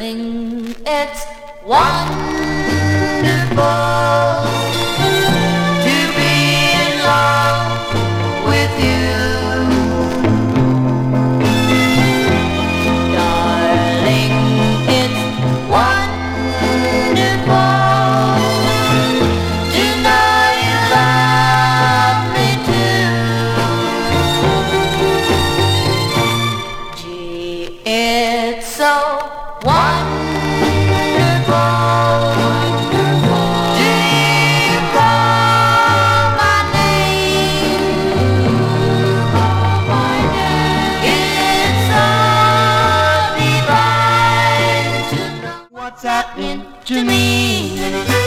Darling, it's wonderful to be in love with you. Darling, it's wonderful to know you love me too. Gee, it's so wonderful. Do you call my name? It's so divine to know what's happening to me.